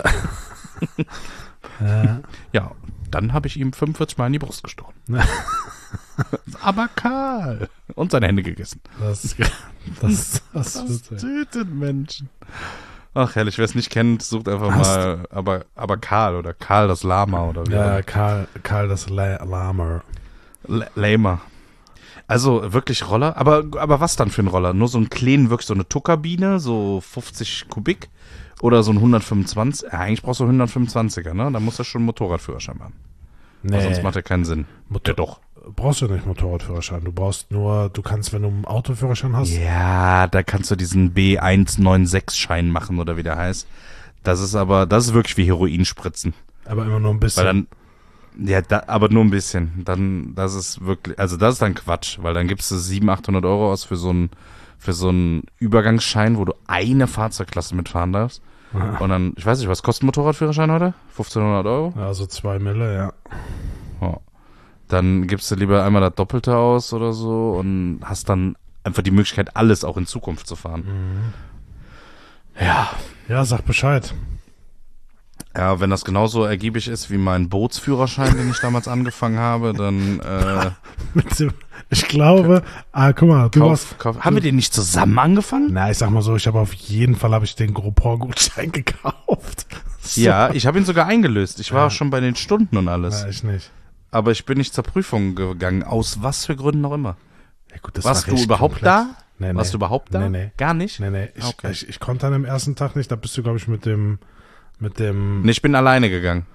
Speaker 2: Ja, dann habe ich ihm 45 Mal in die Brust gestochen. Aber Karl. Und seine Hände gegessen. Das tötet Menschen. Ach, herrlich, wer es nicht kennt, sucht einfach mal, aber Karl oder Karl das Lama oder wie.
Speaker 1: Ja, Karl das Lama.
Speaker 2: Lama. Also wirklich Roller, aber was dann für ein Roller? Nur so einen kleinen, wirklich so eine Tuckerbine, so 50 Kubik oder so ein 125? Ja, eigentlich brauchst du 125er, ne? Da musst du schon einen Motorradführerschein machen. Nee. Sonst macht er keinen Sinn.
Speaker 1: Ja, doch. Brauchst du nicht Motorradführerschein. Du kannst, wenn du einen Autoführerschein hast.
Speaker 2: Ja, da kannst du diesen B196-Schein machen oder wie der heißt. Das ist wirklich wie Heroinspritzen.
Speaker 1: Aber immer nur ein bisschen.
Speaker 2: Weil dann, Ja, aber nur ein bisschen. Dann, das ist wirklich, also das ist dann Quatsch, weil dann gibst du 700, 800 Euro aus für so einen Übergangsschein, wo du eine Fahrzeugklasse mitfahren darfst. Und dann, ich weiß nicht, was kostet ein Motorradführerschein heute? 1500 Euro?
Speaker 1: Ja, so 2 Mille, ja.
Speaker 2: Ja. Dann gibst du lieber einmal das Doppelte aus oder so und hast dann einfach die Möglichkeit, alles auch in Zukunft zu fahren. Ja.
Speaker 1: Ja, sag Bescheid.
Speaker 2: Ja, wenn das genauso ergiebig ist wie mein Bootsführerschein, den ich damals angefangen habe, dann
Speaker 1: Ich glaube, guck mal,
Speaker 2: Haben wir den nicht zusammen angefangen?
Speaker 1: Na, ich sag mal so, ich habe auf jeden Fall den Groupon-Gutschein gekauft. So.
Speaker 2: Ja, ich habe ihn sogar eingelöst. Ich war auch schon bei den Stunden und alles.
Speaker 1: Ja, ich nicht.
Speaker 2: Aber ich bin nicht zur Prüfung gegangen, aus was für Gründen auch immer.
Speaker 1: Ja, gut, das
Speaker 2: Warst
Speaker 1: war
Speaker 2: du überhaupt
Speaker 1: komplett.
Speaker 2: da?
Speaker 1: Nee,
Speaker 2: Warst du überhaupt da?
Speaker 1: Nee.
Speaker 2: Gar nicht?
Speaker 1: Nee.
Speaker 2: Okay.
Speaker 1: Ich konnte an dem ersten Tag nicht. Da bist du, glaube ich, mit dem.
Speaker 2: Nee, ich bin alleine gegangen.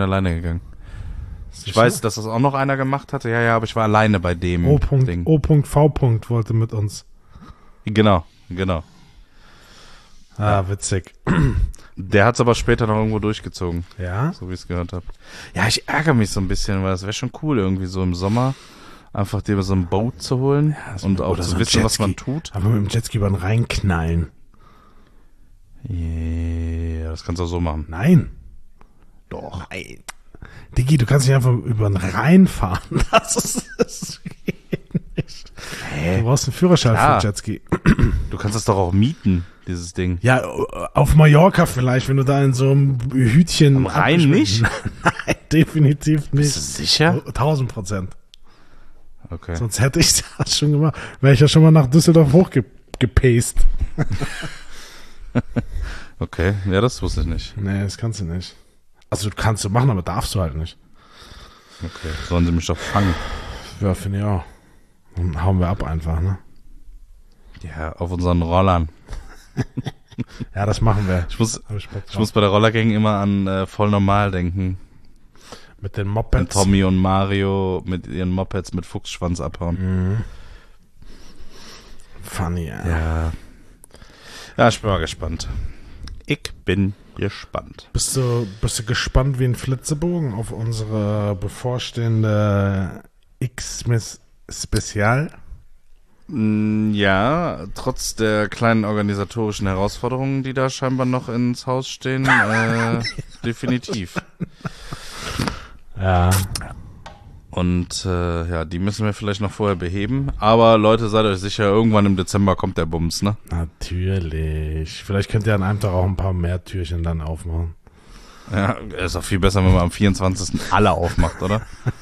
Speaker 2: Ich weiß, dass das auch noch einer gemacht hatte. Ja, aber ich war alleine bei dem Ding.
Speaker 1: O.V. wollte mit uns.
Speaker 2: Genau.
Speaker 1: Witzig.
Speaker 2: Der hat es aber später noch irgendwo durchgezogen.
Speaker 1: Ja?
Speaker 2: So wie ich es gehört habe. Ja, ich ärgere mich so ein bisschen, weil es wäre schon cool, irgendwie so im Sommer einfach dir so ein Boot zu holen und auch zu wissen, was man tut.
Speaker 1: Aber mit dem Jetski über den Rhein knallen.
Speaker 2: Ja, das kannst du auch so machen.
Speaker 1: Nein.
Speaker 2: Doch.
Speaker 1: Nein. Digi, du kannst nicht einfach über den Rhein fahren. Das geht nicht. Du brauchst einen Führerschein für Jetski.
Speaker 2: Du kannst das doch auch mieten, dieses Ding.
Speaker 1: Ja, auf Mallorca vielleicht, wenn du da in so einem Hütchen...
Speaker 2: Am Rhein nicht?
Speaker 1: Nein, definitiv nicht.
Speaker 2: Bist du sicher?
Speaker 1: 1000%.
Speaker 2: Okay.
Speaker 1: Sonst hätte ich das schon gemacht. Wäre ich ja schon mal nach Düsseldorf hochgepaced.
Speaker 2: Okay, ja, das wusste ich nicht.
Speaker 1: Nee, das kannst du nicht. Also, du kannst du machen, aber darfst du halt nicht.
Speaker 2: Okay, sollen sie mich doch fangen?
Speaker 1: Ja, finde ich auch. Dann hauen wir ab einfach, ne?
Speaker 2: Ja, auf unseren Rollern.
Speaker 1: Ja, das machen wir.
Speaker 2: Ich muss bei der Rollergang immer an voll normal denken.
Speaker 1: Mit den Mopeds.
Speaker 2: Wenn Tommy und Mario mit ihren Mopeds mit Fuchsschwanz abhauen.
Speaker 1: Funny, ja.
Speaker 2: Ja, ich bin mal gespannt.
Speaker 1: Bist du gespannt wie ein Flitzebogen auf unsere bevorstehende X-Spezial?
Speaker 2: Ja, trotz der kleinen organisatorischen Herausforderungen, die da scheinbar noch ins Haus stehen, definitiv.
Speaker 1: Ja.
Speaker 2: Und die müssen wir vielleicht noch vorher beheben. Aber Leute, seid euch sicher, irgendwann im Dezember kommt der Bums, ne?
Speaker 1: Natürlich. Vielleicht könnt ihr an einem Tag auch ein paar mehr Türchen dann aufmachen.
Speaker 2: Ja, ist auch viel besser, wenn man am 24. alle aufmacht, oder?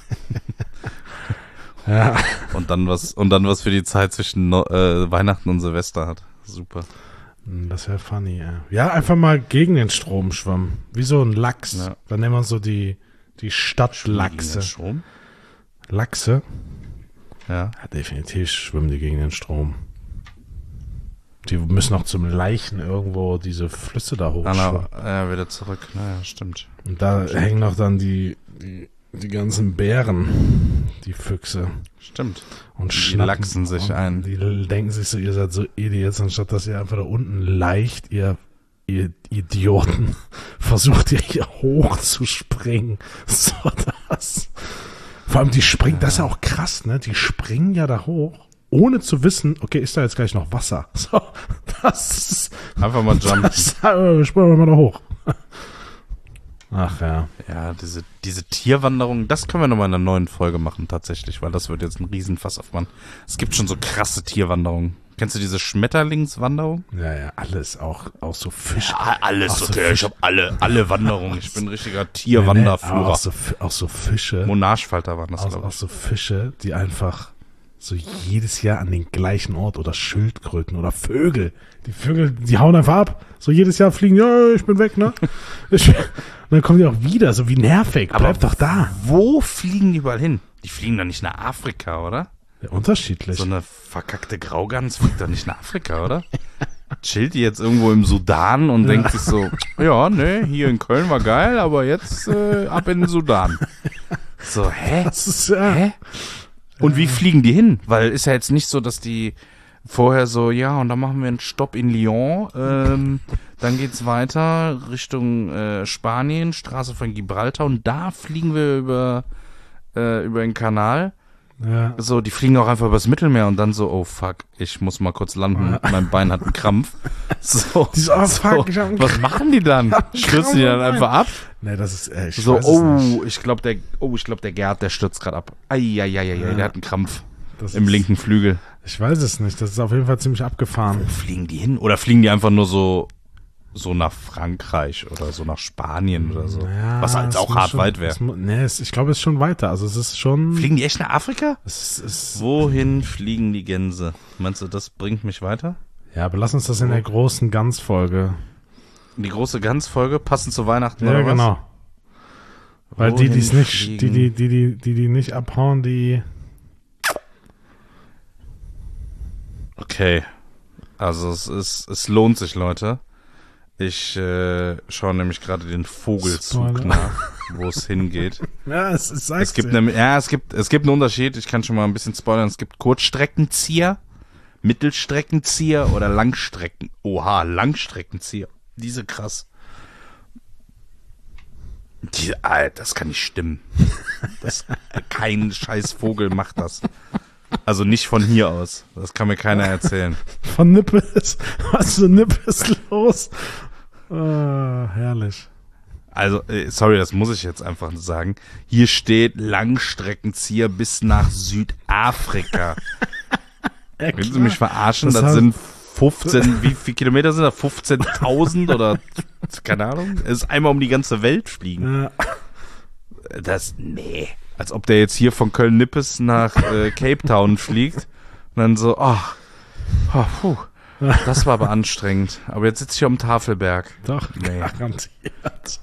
Speaker 1: Ja.
Speaker 2: Und dann was für die Zeit zwischen Weihnachten und Silvester hat. Super.
Speaker 1: Das wäre funny, ja. Ja, einfach mal gegen den Strom schwimmen. Wie so ein Lachs.
Speaker 2: Ja.
Speaker 1: Dann nehmen wir so die Stadtlachse.
Speaker 2: Strom?
Speaker 1: Lachse?
Speaker 2: Ja.
Speaker 1: Ja, definitiv schwimmen die gegen den Strom. Die müssen auch zum Leichen irgendwo diese Flüsse da hochschwimmen.
Speaker 2: Ja, wieder zurück. Naja, stimmt.
Speaker 1: Und da hängen noch dann die ganzen Bären, die Füchse.
Speaker 2: Stimmt.
Speaker 1: Und
Speaker 2: die lachsen sich ein.
Speaker 1: Die denken sich so, ihr seid so Idiots, anstatt dass ihr einfach da unten leicht, ihr Idioten, versucht ihr hier hochzuspringen. So das. Vor allem die springen, das ist ja auch krass, ne? Die springen ja da hoch, ohne zu wissen, okay, ist da jetzt gleich noch Wasser? So, das ist...
Speaker 2: Einfach mal jumpen.
Speaker 1: Springen wir mal da hoch. Ach ja.
Speaker 2: Ja, diese Tierwanderung, das können wir nochmal in einer neuen Folge machen tatsächlich, weil das wird jetzt ein Riesenfass aufmachen. Es gibt schon so krasse Tierwanderungen. Kennst du diese Schmetterlingswanderung?
Speaker 1: Ja, alles, auch so Fische.
Speaker 2: Ja, alles,
Speaker 1: auch so
Speaker 2: okay, ich habe alle Wanderungen. Ich bin ein richtiger Tierwanderführer.
Speaker 1: Auch so Fische.
Speaker 2: Monarchfalter waren das, glaube ich.
Speaker 1: Auch so Fische, die einfach so jedes Jahr an den gleichen Ort oder Schildkröten oder Vögel. Die Vögel, die hauen einfach ab. So jedes Jahr fliegen, ja, ich bin weg, ne? Und dann kommen die auch wieder, so wie nervig. Bleib doch da.
Speaker 2: Wo fliegen die überall hin? Die fliegen doch nicht nach Afrika, oder?
Speaker 1: Ja, unterschiedlich.
Speaker 2: So eine verkackte Graugans fliegt doch nicht nach Afrika, oder? Chillt die jetzt irgendwo im Sudan und denkt sich so, ja, ne, hier in Köln war geil, aber jetzt ab in den Sudan. So, hä?
Speaker 1: Das ist, hä?
Speaker 2: Und wie fliegen die hin? Weil ist ja jetzt nicht so, dass die vorher so, ja, und dann machen wir einen Stopp in Lyon, Dann geht's weiter Richtung Spanien, Straße von Gibraltar und da fliegen wir über den Kanal.
Speaker 1: Ja.
Speaker 2: So, die fliegen auch einfach übers Mittelmeer und dann so, oh fuck, ich muss mal kurz landen, mein Bein hat einen Krampf. So,
Speaker 1: Die so, oh fuck, ich hab einen
Speaker 2: was machen die dann? Stürzen die dann einfach ab?
Speaker 1: Nee, das ist echt.
Speaker 2: So, ich glaube der Gerd, der stürzt gerade ab. Eieieiei, der hat einen Krampf im linken Flügel.
Speaker 1: Ich weiß es nicht, das ist auf jeden Fall ziemlich abgefahren.
Speaker 2: Wo fliegen die hin? Oder fliegen die einfach nur so nach Frankreich oder so nach Spanien oder so?
Speaker 1: Ja,
Speaker 2: was halt auch hart weit wäre.
Speaker 1: Nee, ich glaube, es ist schon weiter. Also es ist schon.
Speaker 2: Fliegen die echt nach Afrika?
Speaker 1: Es ist,
Speaker 2: Wohin fliegen die Gänse? Meinst du, das bringt mich weiter?
Speaker 1: ja, aber lass uns das in der großen Gans-Folge.
Speaker 2: Die große Gans-Folge, passend zu Weihnachten
Speaker 1: Ja,
Speaker 2: oder was?
Speaker 1: genau. Weil
Speaker 2: Wohin
Speaker 1: die es nicht,
Speaker 2: fliegen?
Speaker 1: die nicht abhauen, die.
Speaker 2: Okay. Also es lohnt sich, Leute. Ich schaue nämlich gerade den Vogelzug
Speaker 1: Spoiler.
Speaker 2: nach, wo es hingeht.
Speaker 1: Ja,
Speaker 2: Es gibt einen Unterschied. Ich kann schon mal ein bisschen spoilern. Es gibt Kurzstreckenzieher, Mittelstreckenzieher oder Langstrecken. Oha, Langstreckenzieher. Diese krass. Das kann nicht stimmen. Kein scheiß Vogel macht das. Also nicht von hier aus. Das kann mir keiner erzählen.
Speaker 1: Von Nippes. Was für Nippes los? Herrlich.
Speaker 2: Also, sorry, das muss ich jetzt einfach sagen. Hier steht Langstreckenzieher bis nach Südafrika. Willst du mich verarschen? Das sind 15, wie viele Kilometer sind das? 15.000 oder, keine Ahnung. Es ist einmal um die ganze Welt fliegen.
Speaker 1: Ja.
Speaker 2: Nee. Als ob der jetzt hier von Köln-Nippes nach Cape Town fliegt. Und dann so, puh, das war aber anstrengend. Aber jetzt sitze ich hier am Tafelberg.
Speaker 1: Doch,
Speaker 2: Nee.
Speaker 1: garantiert.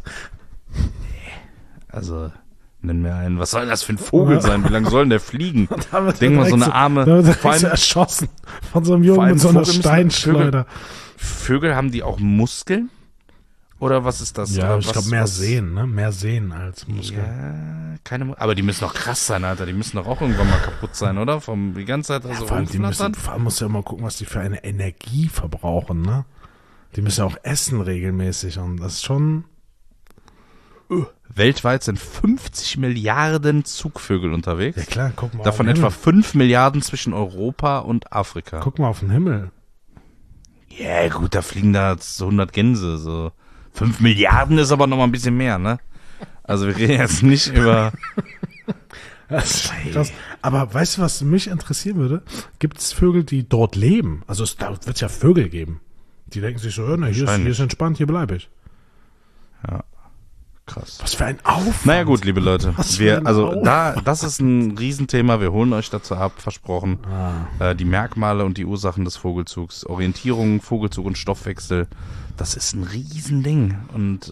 Speaker 2: Also, nenn mir einen. Was soll denn das für ein Vogel sein? Wie lange soll denn der fliegen? Denk mal, so eine arme.
Speaker 1: Da wird
Speaker 2: vor
Speaker 1: er
Speaker 2: allem,
Speaker 1: erschossen von so einem
Speaker 2: vor
Speaker 1: Jungen
Speaker 2: allem
Speaker 1: mit so einer
Speaker 2: Vögel müssen-
Speaker 1: Steinschleuder.
Speaker 2: Vögel, haben die auch Muskeln? Oder was ist das?
Speaker 1: Ja,
Speaker 2: Oder
Speaker 1: ich
Speaker 2: was-
Speaker 1: glaube mehr
Speaker 2: was-
Speaker 1: Sehen, ne? Mehr Sehen als Muskeln.
Speaker 2: Ja, aber die müssen doch krass sein, Alter. Die müssen doch auch irgendwann mal kaputt sein, oder? Die ganze Zeit also
Speaker 1: Vor allem,
Speaker 2: rumflattern.
Speaker 1: vor allem musst du ja mal gucken, was die für eine Energie verbrauchen, ne? Die müssen ja auch essen regelmäßig und das ist schon.
Speaker 2: Weltweit sind 50 Milliarden Zugvögel unterwegs.
Speaker 1: Ja klar, guck mal.
Speaker 2: Davon
Speaker 1: auf den
Speaker 2: etwa
Speaker 1: Himmel.
Speaker 2: 5 Milliarden zwischen Europa und Afrika.
Speaker 1: Guck mal auf den Himmel.
Speaker 2: Ja, gut, da fliegen da so 100 Gänse. So 5 Milliarden ist aber noch mal ein bisschen mehr, ne? Also wir reden jetzt nicht über...
Speaker 1: Das ist krass. Aber weißt du, was mich interessieren würde? Gibt es Vögel, die dort leben? Also da wird es ja Vögel geben. Die denken sich so, hier ist entspannt, hier bleibe ich.
Speaker 2: Ja, krass.
Speaker 1: Was für ein Aufwand.
Speaker 2: Naja gut, liebe Leute,
Speaker 1: Was für ein
Speaker 2: das ist ein Riesenthema, wir holen euch dazu ab, versprochen. Die Merkmale und die Ursachen des Vogelzugs, Orientierung, Vogelzug und Stoffwechsel, das ist ein Riesending. Und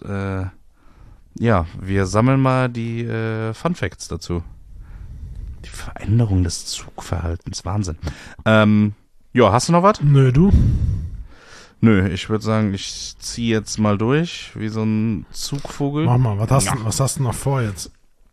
Speaker 2: wir sammeln mal die Fun Facts dazu. Die Veränderung des Zugverhaltens, Wahnsinn. Hast du noch was?
Speaker 1: Nö, du?
Speaker 2: Nö, ich würde sagen, ich ziehe jetzt mal durch, wie so ein Zugvogel.
Speaker 1: Mach mal, was hast du noch vor jetzt?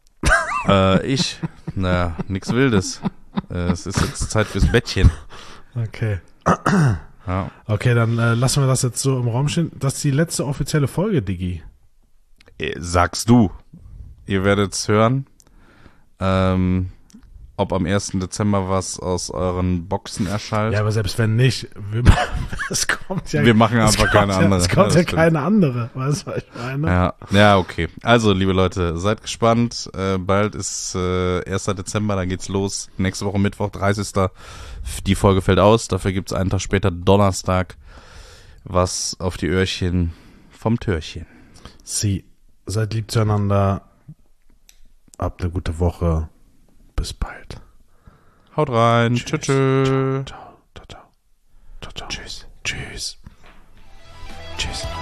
Speaker 2: Nix Wildes. Es ist jetzt Zeit fürs Bettchen.
Speaker 1: Okay.
Speaker 2: Ja.
Speaker 1: Okay, dann lassen wir das jetzt so im Raum stehen. Das ist die letzte offizielle Folge, Diggi.
Speaker 2: Sagst du. Ihr werdet es hören. Ob am 1. Dezember was aus euren Boxen erschallt.
Speaker 1: Ja, aber selbst wenn nicht, es kommt ja...
Speaker 2: Wir machen einfach keine andere.
Speaker 1: Es kommt
Speaker 2: Ja,
Speaker 1: ja
Speaker 2: das
Speaker 1: keine andere, weißt du, was ich meine?
Speaker 2: Ja, okay. Also, liebe Leute, seid gespannt. Bald ist 1. Dezember, dann geht's los. Nächste Woche Mittwoch, 30. Die Folge fällt aus. Dafür gibt's einen Tag später, Donnerstag, was auf die Öhrchen vom Türchen.
Speaker 1: Sie, seid lieb zueinander. Habt eine gute Woche. Bis bald.
Speaker 2: Haut rein.
Speaker 1: Tschüss.
Speaker 2: Tschüss.
Speaker 1: Ciao, ciao, ciao, ciao, ciao. Tschüss. Tschüss. Tschüss.